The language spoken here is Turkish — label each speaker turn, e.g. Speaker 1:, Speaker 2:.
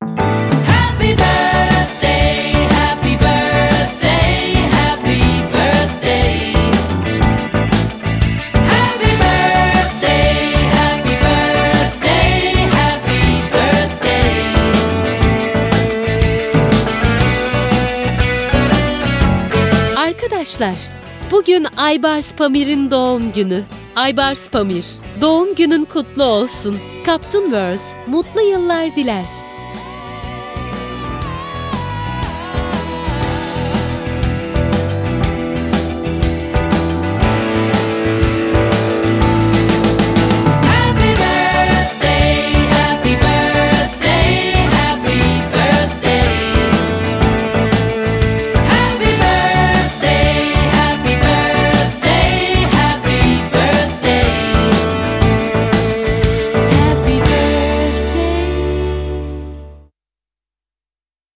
Speaker 1: Happy birthday, happy birthday, happy birthday. Happy birthday, happy birthday, happy birthday.
Speaker 2: Arkadaşlar, bugün Aybars Pamir'in doğum günü. Aybars Pamir, doğum günün kutlu olsun. Kaptun World mutlu yıllar diler.